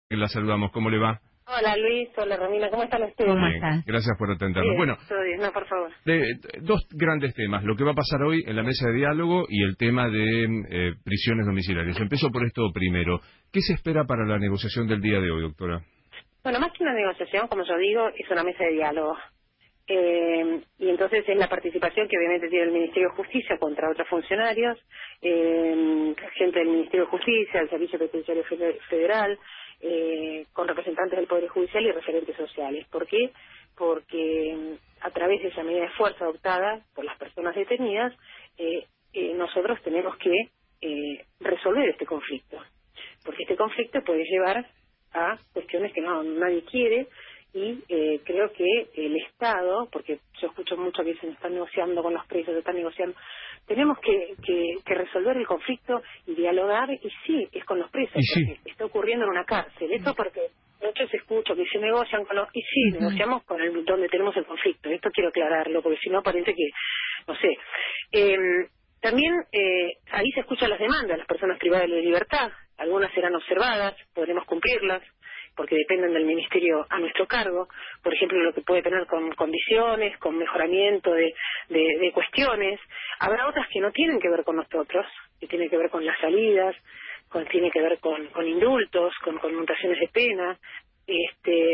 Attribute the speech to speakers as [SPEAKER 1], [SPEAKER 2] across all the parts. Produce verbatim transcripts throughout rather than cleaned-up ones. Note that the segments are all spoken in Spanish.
[SPEAKER 1] La saludamos, ¿cómo le va?
[SPEAKER 2] Hola Luis, hola Romina, ¿cómo están ustedes?
[SPEAKER 1] ¿Cómo están? Gracias por atendernos.
[SPEAKER 2] Bien,
[SPEAKER 1] Bueno,
[SPEAKER 2] todo bien, no, por favor.
[SPEAKER 1] de, dos grandes temas, lo que va a pasar hoy en la mesa de diálogo y el tema de eh, prisiones domiciliarias. Empiezo por esto primero. ¿Qué se espera para la negociación del día de hoy, doctora?
[SPEAKER 2] Bueno, más que una negociación, como yo digo, es una mesa de diálogo. Eh, y entonces es la participación que obviamente tiene el Ministerio de Justicia contra otros funcionarios, eh, gente del Ministerio de Justicia, el Servicio Penitenciario Federal, eh, con representantes del Poder Judicial y referentes sociales. ¿Por qué? Porque a través de esa medida de fuerza adoptada por las personas detenidas, eh, eh, nosotros tenemos que eh, resolver este conflicto. Porque este conflicto puede llevar a cuestiones que no nadie quiere, y eh, creo que el Estado, porque yo escucho mucho que dicen están negociando con los presos, están negociando, tenemos que, que, que resolver el conflicto y dialogar, y sí, es con los presos,
[SPEAKER 1] y
[SPEAKER 2] porque
[SPEAKER 1] sí.
[SPEAKER 2] está ocurriendo en una cárcel. Esto porque muchos escucho que se negocian con los... Y sí, uh-huh. negociamos con el donde tenemos el conflicto. Esto quiero aclararlo, porque si no parece que, no sé... Eh, también eh, ahí se escuchan las demandas de las personas privadas de libertad. Algunas serán observadas, podremos cumplirlas, porque dependen del ministerio a nuestro cargo. Por ejemplo, lo que puede tener con condiciones, con mejoramiento de, de, de cuestiones. Habrá otras que no tienen que ver con nosotros, que tienen que ver con las salidas, con, tiene que ver con, con indultos, con conmutaciones de pena. Este,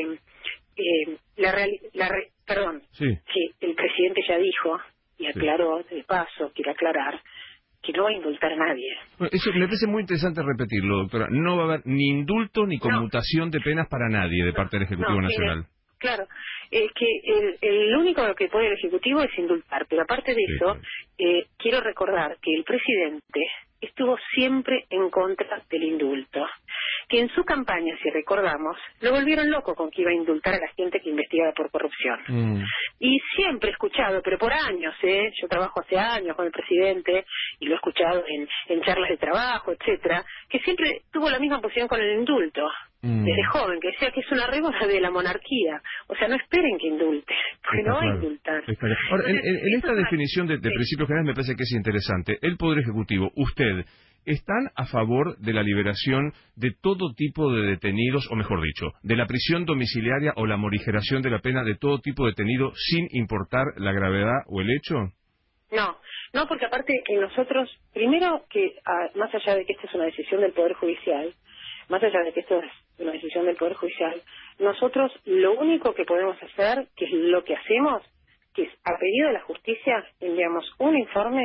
[SPEAKER 2] eh, la, real, la re, perdón,
[SPEAKER 1] sí.
[SPEAKER 2] que el presidente ya dijo y aclaró, sí. de paso, quiero aclarar, que no va a indultar a nadie.
[SPEAKER 1] Bueno, eso me parece muy interesante repetirlo, doctora. No va a haber ni indulto ni conmutación
[SPEAKER 2] no.
[SPEAKER 1] de penas para nadie de
[SPEAKER 2] no,
[SPEAKER 1] parte del Ejecutivo
[SPEAKER 2] no,
[SPEAKER 1] Nacional.
[SPEAKER 2] Mire, claro, es que el, el único que puede el Ejecutivo es indultar, pero aparte de
[SPEAKER 1] Sí,
[SPEAKER 2] eso,
[SPEAKER 1] claro.
[SPEAKER 2] eh, quiero recordar que el presidente estuvo siempre en contra del indulto, que en su campaña, si recordamos, lo volvieron loco con que iba a indultar a la gente que investigaba por corrupción.
[SPEAKER 1] Mm.
[SPEAKER 2] Y siempre he escuchado, pero por años, ¿eh? Yo trabajo hace años con el presidente y lo he escuchado en, en charlas de trabajo, etcétera, que siempre tuvo la misma posición con el indulto, mm. desde joven, que decía que es una rémora de la monarquía. O sea, no esperen que indulte, porque
[SPEAKER 1] Está
[SPEAKER 2] no va
[SPEAKER 1] claro.
[SPEAKER 2] a indultar.
[SPEAKER 1] Está claro. Ahora, en, en, en esta
[SPEAKER 2] una...
[SPEAKER 1] definición de, de
[SPEAKER 2] sí.
[SPEAKER 1] principios generales me parece que es interesante. El Poder Ejecutivo, usted, ¿están a favor de la liberación de todo tipo de detenidos, o mejor dicho, de la prisión domiciliaria o la morigeración de la pena de todo tipo de detenido sin importar la gravedad o el hecho?
[SPEAKER 2] No, no, porque aparte que nosotros, primero que ah, más allá de que esta es una decisión del Poder Judicial, más allá de que esto es una decisión del Poder Judicial, nosotros lo único que podemos hacer, que es lo que hacemos, que es a pedido de la justicia enviamos un informe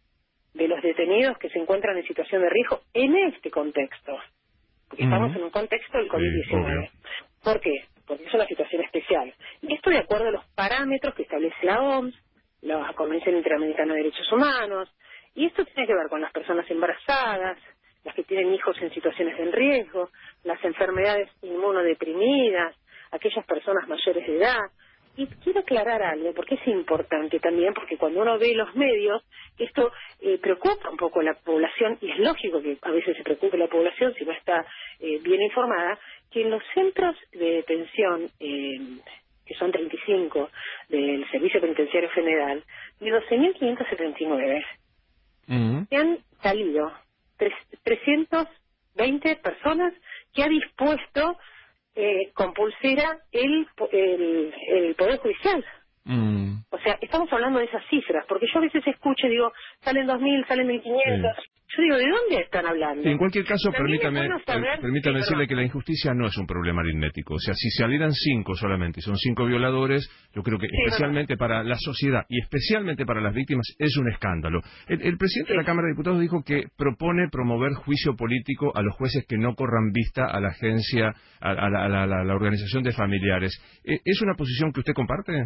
[SPEAKER 2] de los detenidos que se encuentran en situación de riesgo en este contexto, porque uh-huh. estamos en un contexto del COVID diecinueve. Sí, ¿por qué? Porque es una situación especial. Y esto de acuerdo a los parámetros que establece la O M S, la Convención Interamericana de Derechos Humanos, y esto tiene que ver con las personas embarazadas, las que tienen hijos en situaciones de riesgo, las enfermedades inmunodeprimidas, aquellas personas mayores de edad. Y quiero aclarar algo, porque es importante también, porque cuando uno ve los medios, esto eh, preocupa un poco a la población, y es lógico que a veces se preocupe la población si no está eh, bien informada, que en los centros de detención, eh, que son treinta y cinco del Servicio Penitenciario Federal, de doce mil quinientos setenta y nueve, uh-huh. se han salido tres, trescientas veinte personas que ha dispuesto eh, con pulsera el, el, el Poder Judicial. Mm. O sea, estamos hablando de esas cifras, porque yo a veces escucho y digo, salen dos mil, salen mil quinientos. Sí. Yo digo, ¿de dónde están hablando?
[SPEAKER 1] Sí, en cualquier caso, permítame,
[SPEAKER 2] bueno saber,
[SPEAKER 1] permítame
[SPEAKER 2] sí,
[SPEAKER 1] decirle que la injusticia no es un problema aritmético. O sea, si salieran cinco solamente, son cinco violadores, yo creo que sí, especialmente verdad. Para la sociedad y especialmente para las víctimas es un escándalo. El, el presidente sí. de la Cámara de Diputados dijo que propone promover juicio político a los jueces que no corran vista a la agencia, a, a, la, a la, la, la organización de familiares. ¿Es una posición que usted comparte?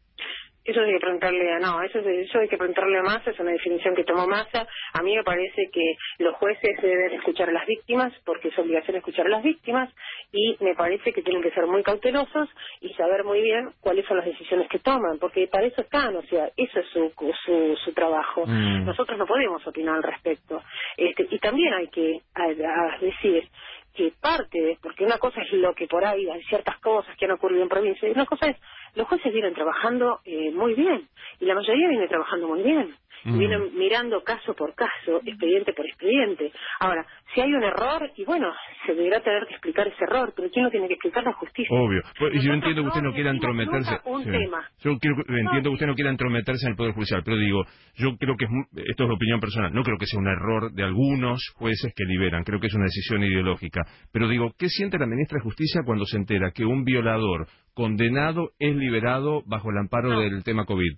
[SPEAKER 2] Eso hay que preguntarle a, no, eso, eso hay que preguntarle a Massa, es una definición que tomó Massa. A mí me parece que los jueces deben escuchar a las víctimas, porque es obligación escuchar a las víctimas, y me parece que tienen que ser muy cautelosos y saber muy bien cuáles son las decisiones que toman, porque para eso están, o sea, eso es su, su, su trabajo. Mm. Nosotros no podemos opinar al respecto. Este, y también hay que a, a decir que parte de, porque una cosa es lo que por ahí hay ciertas cosas que han ocurrido en provincia, y una cosa es, los jueces vienen trabajando eh, muy bien, y la mayoría viene trabajando muy bien. y vienen mirando caso por caso, expediente por expediente. Ahora, si hay un error, y bueno, se deberá tener que explicar ese error, pero ¿quién lo tiene que explicar? La justicia.
[SPEAKER 1] Obvio. Pues, y yo
[SPEAKER 2] Nosotros
[SPEAKER 1] entiendo que usted no quiera entrometerse.
[SPEAKER 2] Un
[SPEAKER 1] Sí.
[SPEAKER 2] tema.
[SPEAKER 1] Yo quiero, entiendo
[SPEAKER 2] No,
[SPEAKER 1] que usted no quiera entrometerse en el Poder Judicial, pero digo, yo creo que es, mu- esto es opinión personal, no creo que sea un error de algunos jueces que liberan, creo que es una decisión ideológica. Pero digo, ¿qué siente la ministra de Justicia cuando se entera que un violador condenado es liberado bajo el amparo
[SPEAKER 2] no.
[SPEAKER 1] del tema COVID?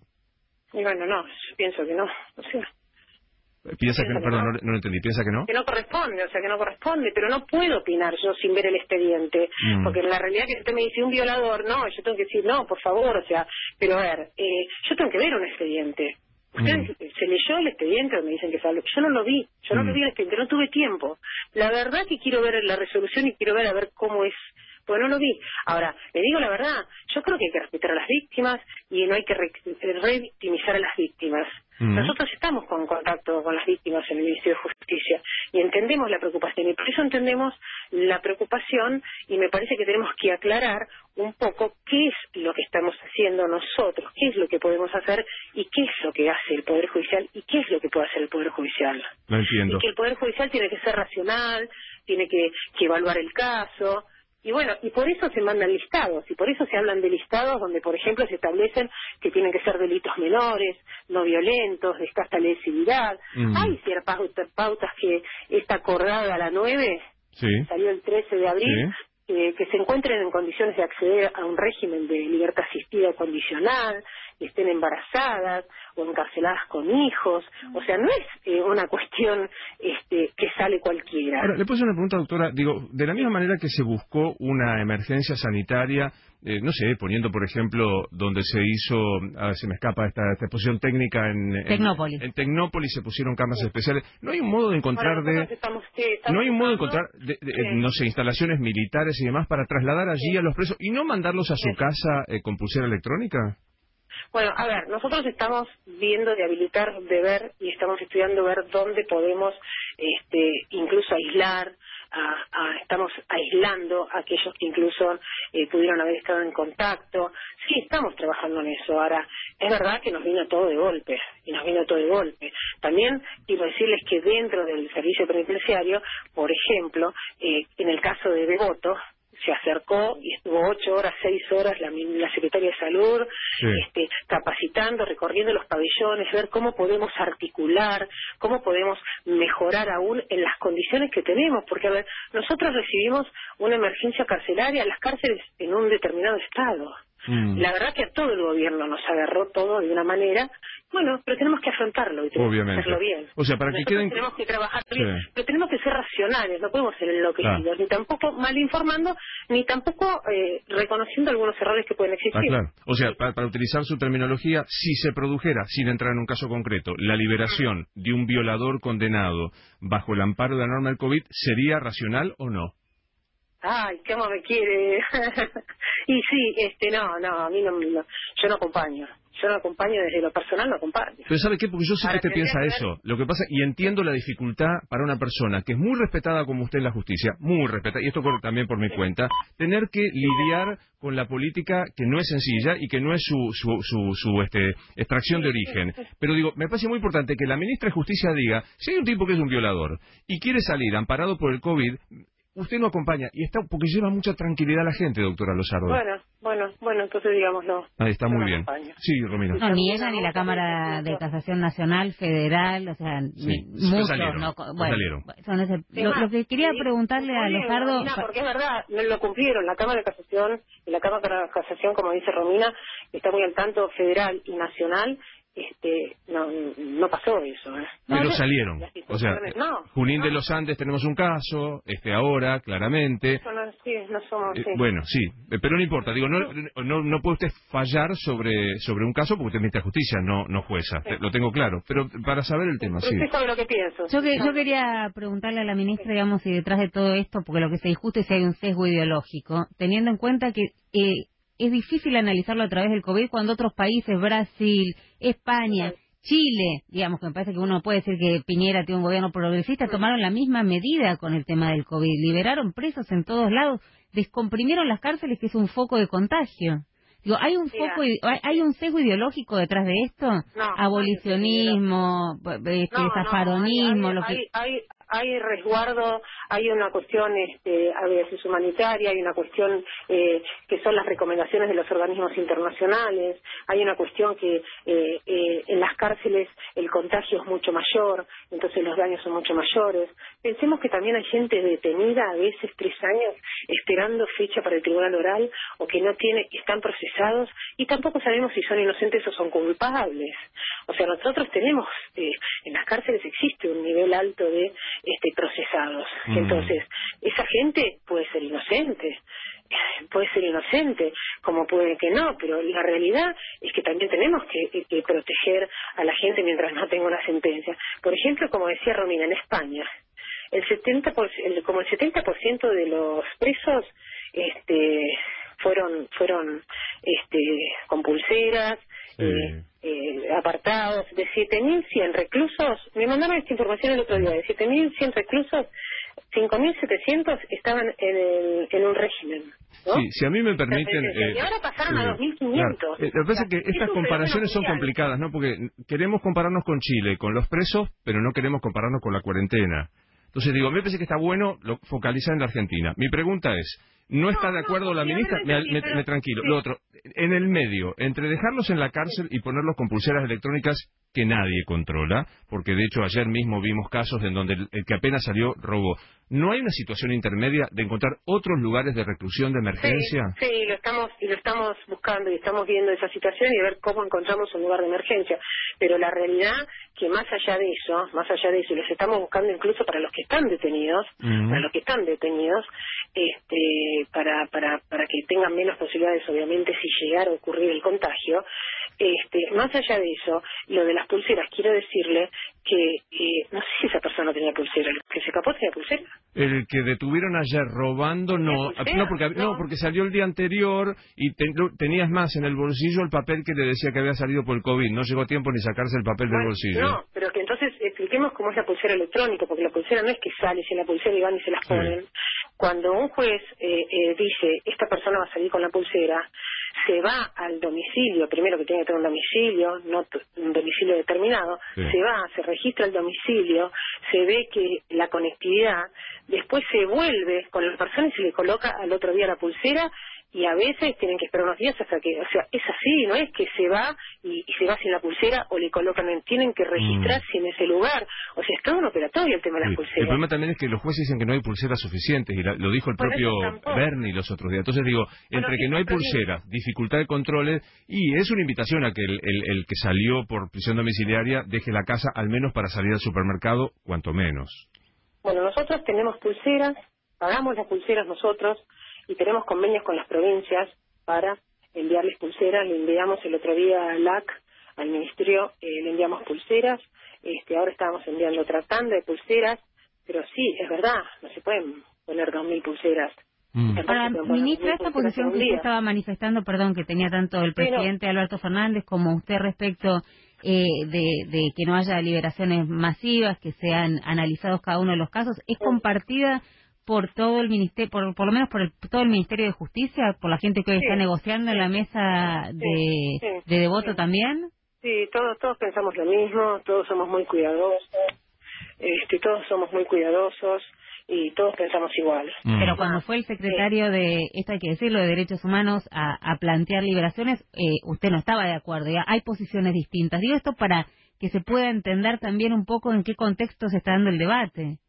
[SPEAKER 2] Y bueno, no, yo pienso que no. O sea,
[SPEAKER 1] Piensa que,
[SPEAKER 2] pienso que
[SPEAKER 1] perdón,
[SPEAKER 2] no.
[SPEAKER 1] no, no lo entendí, ¿piensa que no?
[SPEAKER 2] que no corresponde, o sea, que no corresponde, pero no puedo opinar yo sin ver el expediente,
[SPEAKER 1] Mm.
[SPEAKER 2] porque en la realidad que usted me dice un violador, no, yo tengo que decir, no, por favor, o sea, pero a ver, eh, yo tengo que ver un expediente. Usted
[SPEAKER 1] Mm.
[SPEAKER 2] se leyó el expediente donde dicen que salió, yo no lo vi, yo no
[SPEAKER 1] Mm.
[SPEAKER 2] lo vi el expediente, no tuve tiempo. La verdad que quiero ver la resolución y quiero ver a ver cómo es, pues no lo vi. Ahora, le digo la verdad, yo creo que hay que respetar a las víctimas y no hay que re- revictimizar a las víctimas.
[SPEAKER 1] Mm.
[SPEAKER 2] Nosotros estamos con contacto con las víctimas en el Ministerio de Justicia y entendemos la preocupación y por eso entendemos la preocupación y me parece que tenemos que aclarar un poco qué es lo que estamos haciendo nosotros, qué es lo que podemos hacer y qué es lo que hace el Poder Judicial y qué es lo que puede hacer el Poder Judicial.
[SPEAKER 1] No entiendo.
[SPEAKER 2] Y que el Poder Judicial tiene que ser racional, tiene que, que evaluar el caso. Y bueno, y por eso se mandan listados, y por eso se hablan de listados donde, por ejemplo, se establecen que tienen que ser delitos menores, no violentos, de escasa lesividad.
[SPEAKER 1] Mm.
[SPEAKER 2] Hay ciertas pautas, pautas que está acordada a la nueve,
[SPEAKER 1] Sí.
[SPEAKER 2] salió el trece de abril,
[SPEAKER 1] Sí.
[SPEAKER 2] eh, que se encuentren en condiciones de acceder a un régimen de libertad asistida condicional, que estén embarazadas o encarceladas con hijos. O sea, no es eh, una cuestión este, que sale cualquiera.
[SPEAKER 1] Ahora, le puedo hacer una pregunta, doctora. Digo, de la misma manera que se buscó una emergencia sanitaria, eh, no sé, poniendo, por ejemplo, donde se hizo, a ver, se me escapa esta, esta exposición técnica en, en
[SPEAKER 3] Tecnópolis.
[SPEAKER 1] En Tecnópolis se pusieron camas especiales. ¿No hay un modo de encontrar
[SPEAKER 2] Bueno,
[SPEAKER 1] de...
[SPEAKER 2] nosotros estamos, sí, estamos
[SPEAKER 1] No hay un modo de
[SPEAKER 2] buscando,
[SPEAKER 1] encontrar, de- de-
[SPEAKER 2] sí.
[SPEAKER 1] no sé, instalaciones militares y demás para trasladar allí
[SPEAKER 2] Sí.
[SPEAKER 1] a los presos y no mandarlos a su
[SPEAKER 2] Sí.
[SPEAKER 1] casa eh, con pulsera electrónica?
[SPEAKER 2] Bueno, a ver, nosotros estamos viendo de habilitar, de ver y estamos estudiando ver dónde podemos este, incluso aislar, a, a- estamos aislando a aquellos que incluso eh, pudieron haber estado en contacto. Sí, estamos trabajando en eso. Ahora, es verdad que nos vino todo de golpe, y nos vino todo de golpe. También quiero decirles que dentro del servicio penitenciario, por ejemplo, eh, en el caso de Devoto, se acercó y estuvo ocho horas, seis horas la, la secretaria de Salud,
[SPEAKER 1] Sí.
[SPEAKER 2] este, capacitando, recorriendo los pabellones, ver cómo podemos articular, cómo podemos mejorar aún en las condiciones que tenemos, porque a ver, nosotros recibimos una emergencia carcelaria, las cárceles en un determinado estado.
[SPEAKER 1] Mm.
[SPEAKER 2] La verdad que a todo el gobierno nos agarró todo de una manera, bueno, pero tenemos que afrontarlo y tenemos
[SPEAKER 1] Obviamente.
[SPEAKER 2] que hacerlo bien.
[SPEAKER 1] O sea, para que
[SPEAKER 2] Nosotros
[SPEAKER 1] queden...
[SPEAKER 2] tenemos que trabajar
[SPEAKER 1] Sí.
[SPEAKER 2] bien, pero tenemos que ser racionales, no podemos ser enloquecidos,
[SPEAKER 1] Claro.
[SPEAKER 2] ni tampoco mal informando, ni tampoco eh, reconociendo algunos errores que pueden existir.
[SPEAKER 1] Ah, claro. O sea, para, para utilizar su terminología, si se produjera, sin entrar en un caso concreto, la liberación de un violador condenado bajo el amparo de la norma del COVID, ¿sería racional o no?
[SPEAKER 2] Ay, cómo me quiere. Y sí, este, no, no, a mí no, no, yo no acompaño. Yo no acompaño desde lo personal, no acompaño.
[SPEAKER 1] Pero ¿sabe qué? Porque yo sé que
[SPEAKER 2] Ahora,
[SPEAKER 1] usted
[SPEAKER 2] tendría
[SPEAKER 1] piensa
[SPEAKER 2] que ver-
[SPEAKER 1] eso. Lo que pasa, y entiendo la dificultad para una persona que es muy respetada como usted en la justicia, muy respetada, y esto corre también por mi cuenta, tener que lidiar con la política que no es sencilla y que no es su, su, su, su este, extracción de origen. Pero digo, me parece muy importante que la ministra de Justicia diga, si hay un tipo que es un violador y quiere salir amparado por el COVID, usted lo acompaña, y está porque lleva mucha tranquilidad a la gente, doctora Lozardo.
[SPEAKER 2] Bueno, bueno, bueno, entonces digámoslo.
[SPEAKER 1] Ahí está,
[SPEAKER 2] Yo
[SPEAKER 1] muy
[SPEAKER 2] no
[SPEAKER 1] bien.
[SPEAKER 2] acompaño.
[SPEAKER 1] Sí, Romina.
[SPEAKER 3] No, ni ella ni la Cámara de Casación Nacional, Federal, o sea,
[SPEAKER 1] Sí,
[SPEAKER 3] ni-
[SPEAKER 1] sí,
[SPEAKER 3] muchos,
[SPEAKER 1] salieron,
[SPEAKER 3] no,
[SPEAKER 1] no
[SPEAKER 3] bueno,
[SPEAKER 1] salieron.
[SPEAKER 3] son ese-
[SPEAKER 2] Sí,
[SPEAKER 3] lo,
[SPEAKER 2] más,
[SPEAKER 3] lo que quería
[SPEAKER 2] sí,
[SPEAKER 3] preguntarle a
[SPEAKER 2] muy bien,
[SPEAKER 3] Lozardo,
[SPEAKER 2] Romina, porque es verdad, no lo cumplieron. La Cámara de Casación, y la Cámara de Casación, como dice Romina, está muy al tanto federal y nacional, este, no, no pasó eso. ¿eh?
[SPEAKER 1] Pero
[SPEAKER 3] No,
[SPEAKER 1] salieron.
[SPEAKER 2] las
[SPEAKER 1] O sea,
[SPEAKER 2] instituciones- no,
[SPEAKER 1] Junín de
[SPEAKER 2] no.
[SPEAKER 1] los Andes tenemos un caso, este ahora, claramente.
[SPEAKER 2] Eso no, sí, no somos,
[SPEAKER 1] Eh,
[SPEAKER 2] sí.
[SPEAKER 1] bueno, sí, eh, pero no importa, digo, no, no, no puede usted fallar sobre sobre un caso porque usted es ministra de Justicia, no no jueza,
[SPEAKER 2] Sí.
[SPEAKER 1] te- lo tengo claro, pero para saber el tema,
[SPEAKER 2] Pero
[SPEAKER 1] sí.
[SPEAKER 2] usted sabe lo que pienso.
[SPEAKER 3] yo, que, yo
[SPEAKER 2] Sabe.
[SPEAKER 3] quería preguntarle a la ministra, digamos, si detrás de todo esto, porque lo que se discute es si hay un sesgo ideológico, teniendo en cuenta que eh, es difícil analizarlo a través del COVID cuando otros países, Brasil, España, Chile, digamos que me parece que uno puede decir que Piñera tiene un gobierno progresista, tomaron la misma medida con el tema del COVID, liberaron presos en todos lados, descomprimieron las cárceles, que es un foco de contagio. Digo, ¿hay un
[SPEAKER 2] Mira,
[SPEAKER 3] foco, hay, hay un sesgo ideológico detrás de esto?
[SPEAKER 2] no,
[SPEAKER 3] Abolicionismo, este,
[SPEAKER 2] no,
[SPEAKER 3] zafaronismo,
[SPEAKER 2] no,
[SPEAKER 3] lo
[SPEAKER 2] hay,
[SPEAKER 3] que...
[SPEAKER 2] hay, hay, hay resguardo, hay una cuestión este, a veces humanitaria, hay una cuestión eh, que son las recomendaciones de los organismos internacionales, hay una cuestión que eh, eh, en las cárceles el contagio es mucho mayor, entonces los daños son mucho mayores. Pensemos que también hay gente detenida, a veces tres años, esperando fecha para el tribunal oral, o que no tiene, están procesados, y tampoco sabemos si son inocentes o son culpables. O sea, nosotros tenemos, eh, en las cárceles existe un nivel alto de este, procesados. Mm. Entonces, esa gente puede ser inocente, puede ser inocente, como puede que no, pero la realidad es que también tenemos que, que proteger a la gente mientras no tenga una sentencia. Por ejemplo, como decía Romina, en España, el setenta por ciento, el, como el setenta por ciento de los presos este, fueron fueron este, con pulseras, sí. eh, eh, apartados. De siete mil cien reclusos, me mandaron esta información el otro día, de siete mil cien reclusos, cinco mil setecientos estaban en, el, en un régimen, ¿no?
[SPEAKER 1] Sí, si a mí me permiten...
[SPEAKER 2] Eh, y ahora pasaron eh, a dos mil quinientos.
[SPEAKER 1] Claro. Eh, lo que pasa es que estas comparaciones son complicadas, ¿no? Porque queremos compararnos con Chile, con los presos, pero no queremos compararnos con la cuarentena. Entonces digo, me parece que está bueno lo, focalizar en la Argentina. Mi pregunta es, ¿no está de acuerdo la ministra? Me, me, me tranquilo. Lo otro, en el medio, entre dejarlos en la cárcel y ponerlos con pulseras electrónicas que nadie controla, porque de hecho ayer mismo vimos casos en donde el, el que apenas salió robó. ¿No hay una situación intermedia de encontrar otros lugares de reclusión de emergencia?
[SPEAKER 2] Sí, sí, lo estamos y lo estamos buscando y estamos viendo esa situación y a ver cómo encontramos un lugar de emergencia. Pero la realidad que más allá de eso, más allá de eso, y los estamos buscando incluso para los que están detenidos, uh-huh. para los que están detenidos, este, para para para que tengan menos posibilidades, obviamente, si llegara a ocurrir el contagio. Este, más allá de eso, lo de las pulseras, quiero decirle que eh, no sé si esa persona tenía pulsera, el que se escapó tenía pulsera.
[SPEAKER 1] El que detuvieron ayer robando, no, no porque, no, porque salió el día anterior y te, tenías más en el bolsillo el papel que le decía que había salido por el COVID, no llegó tiempo ni sacarse el papel bueno, del bolsillo.
[SPEAKER 2] No, pero que entonces expliquemos cómo es la pulsera electrónica, porque la pulsera no es que sale, si la pulsera y van y se las ponen. Sí. Cuando un juez eh, eh, dice, esta persona va a salir con la pulsera, se va al domicilio, primero que tiene que tener un domicilio, no un domicilio determinado, sí. se va, se registra el domicilio, se ve que la conectividad, después se vuelve con la persona y se le coloca al otro día la pulsera, y a veces tienen que esperar unos días hasta que, o sea, es así, no es que se va y, y se va sin la pulsera o le colocan, en, tienen que registrarse mm. en ese lugar, o sea, es todo un operatorio el tema de las sí. pulseras.
[SPEAKER 1] El problema también es que los jueces dicen que no hay pulseras suficientes, y la, lo dijo el bueno, propio Berni los otros días. Entonces digo, bueno, entre que no hay pulseras, dificultad de controles, y es una invitación a que el, el, el que salió por prisión domiciliaria deje la casa al menos para salir al supermercado, cuanto menos.
[SPEAKER 2] Bueno, nosotros tenemos pulseras, pagamos las pulseras nosotros, y tenemos convenios con las provincias para enviarles pulseras. Le enviamos el otro día al A C, al Ministerio, eh, le enviamos pulseras. Este, ahora estábamos enviando otra tanda de pulseras, pero sí, es verdad, no se pueden poner dos mil pulseras.
[SPEAKER 3] Mm. Ahora, ministra, esta posición que usted estaba manifestando, perdón, que tenía tanto el presidente sí, no. Alberto Fernández como usted respecto eh, de, de que no haya liberaciones masivas, que sean analizados cada uno de los casos, ¿es compartida por todo el ministerio, por, por lo menos por el, todo el Ministerio de Justicia, por la gente que hoy sí, está negociando en la mesa de, sí, sí, de devoto sí. también?
[SPEAKER 2] Sí, todos todos pensamos lo mismo, todos somos muy cuidadosos, este, todos somos muy cuidadosos y todos pensamos igual.
[SPEAKER 3] Mm. Pero cuando fue el secretario sí. de, esto hay que decirlo, de Derechos Humanos a, a plantear liberaciones, eh, usted no estaba de acuerdo, ya hay posiciones distintas. Digo esto para que se pueda entender también un poco en qué contexto se está dando el debate.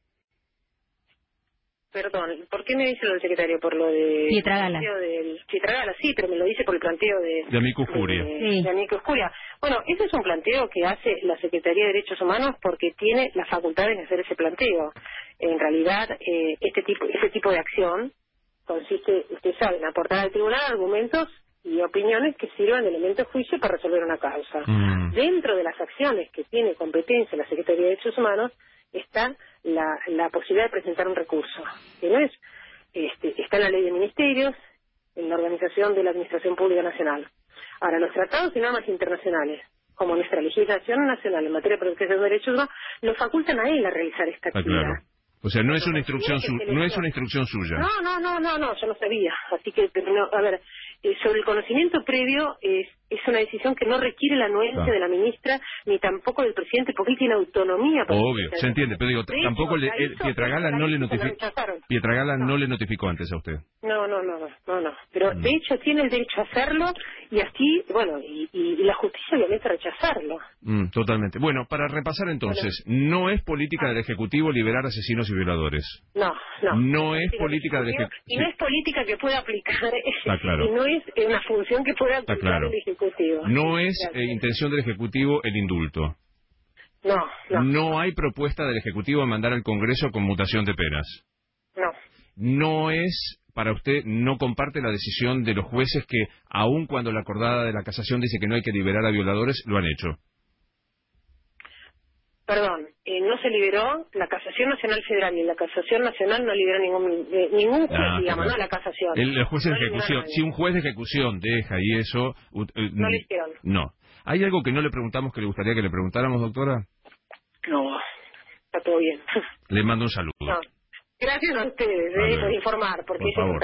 [SPEAKER 2] Perdón, ¿por qué me dice lo del secretario? Por lo de...
[SPEAKER 3] Pietragala.
[SPEAKER 2] Del, Pietragala, sí, pero me lo dice por el planteo de...
[SPEAKER 1] De Amicus Curia.
[SPEAKER 2] De,
[SPEAKER 3] sí.
[SPEAKER 2] de Amicus Curia. Bueno, ese es un planteo que hace la Secretaría de Derechos Humanos porque tiene las facultades de hacer ese planteo. En realidad, eh, este tipo ese tipo de acción consiste, usted sabe, en aportar al tribunal argumentos y opiniones que sirvan de elemento de juicio para resolver una causa. Mm. Dentro de las acciones que tiene competencia la Secretaría de Derechos Humanos está la, la posibilidad de presentar un recurso, que no es, este, está en la Ley de Ministerios, en la Organización de la Administración Pública Nacional. Ahora, los tratados y normas internacionales, como nuestra legislación nacional en materia de protección de derechos humanos, lo facultan a él a realizar esta actividad. Ah, claro.
[SPEAKER 1] O sea, no es una instrucción su no es una instrucción suya.
[SPEAKER 2] No, no, no, no, no, yo no sabía. Así que, no, a ver, eh, sobre el conocimiento previo es, es una decisión que no requiere la anuencia
[SPEAKER 1] Ah.
[SPEAKER 2] de la ministra ni tampoco del presidente, porque él tiene autonomía para
[SPEAKER 1] Obvio, se entiende, pero digo,
[SPEAKER 2] De hecho,
[SPEAKER 1] tampoco le,
[SPEAKER 2] la
[SPEAKER 1] el-
[SPEAKER 2] hizo,
[SPEAKER 1] Pietragala
[SPEAKER 2] la
[SPEAKER 1] no le
[SPEAKER 2] hizo, la
[SPEAKER 1] notificó,
[SPEAKER 2] rechazaron.
[SPEAKER 1] Pietragala
[SPEAKER 2] No.
[SPEAKER 1] no le notificó antes a usted.
[SPEAKER 2] No, no, no, no, no, no. Pero
[SPEAKER 1] Mm.
[SPEAKER 2] de hecho tiene el derecho a hacerlo y así, bueno, y, y, y la justicia obviamente rechazarlo.
[SPEAKER 1] Mm, totalmente. Bueno, para repasar entonces, no es política
[SPEAKER 2] Ah.
[SPEAKER 1] del Ejecutivo liberar asesinos y violadores.
[SPEAKER 2] No, no.
[SPEAKER 1] No es
[SPEAKER 2] del
[SPEAKER 1] política del
[SPEAKER 2] Ejecutivo,
[SPEAKER 1] Ejecutivo.
[SPEAKER 2] y no es política que pueda aplicar,
[SPEAKER 1] Está claro.
[SPEAKER 2] y no es eh, una función que pueda
[SPEAKER 1] Está
[SPEAKER 2] aplicar
[SPEAKER 1] claro.
[SPEAKER 2] el Ejecutivo.
[SPEAKER 1] No es
[SPEAKER 2] Gracias.
[SPEAKER 1] eh, intención del Ejecutivo el indulto.
[SPEAKER 2] No, no,
[SPEAKER 1] No hay propuesta del Ejecutivo de mandar al Congreso con mutación de penas.
[SPEAKER 2] no.
[SPEAKER 1] No es, para usted, no comparte la decisión de los jueces que, aun cuando la acordada de la casación dice que no hay que liberar a violadores, lo han hecho.
[SPEAKER 2] Perdón, eh, no se liberó la Casación Nacional Federal y la Casación Nacional no liberó ningún eh, ningún juez,
[SPEAKER 1] Ah,
[SPEAKER 2] digamos,
[SPEAKER 1] claro.
[SPEAKER 2] no la Casación.
[SPEAKER 1] El, el juez de
[SPEAKER 2] No liberó a
[SPEAKER 1] ejecución,
[SPEAKER 2] nadie.
[SPEAKER 1] si un juez de ejecución deja y eso... u- eh,
[SPEAKER 2] No lo hicieron.
[SPEAKER 1] No. ¿Hay algo que no le preguntamos que le gustaría que le preguntáramos, doctora?
[SPEAKER 2] No, está todo bien.
[SPEAKER 1] Le mando un saludo.
[SPEAKER 2] No. Gracias a ustedes
[SPEAKER 1] Hasta
[SPEAKER 2] eh,
[SPEAKER 1] luego.
[SPEAKER 2] por informar, porque
[SPEAKER 1] Por
[SPEAKER 2] es
[SPEAKER 1] favor.